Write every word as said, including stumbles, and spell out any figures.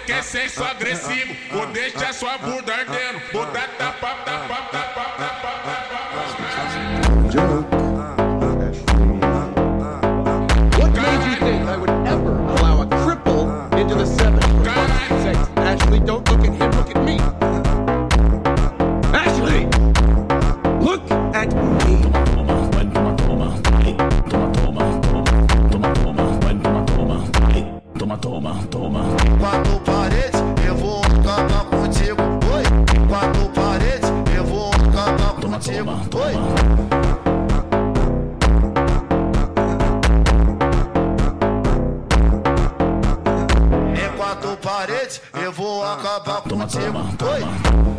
quer sexo agressivo, vou deixar sua bunda ardendo. Vou dar tapa, tapa, tapa, tapa, tapa. What made you think I would ever allow a cripple into the seventh? For God's sake, Ashley, don't look at him, look at me. Ashley! Look at me. Toma, toma, toma. Quatro paredes, eu vou acabar contigo. Oi. Quatro paredes, eu vou acabar contigo. Oi. Em quatro paredes, eu vou acabar contigo. Oi.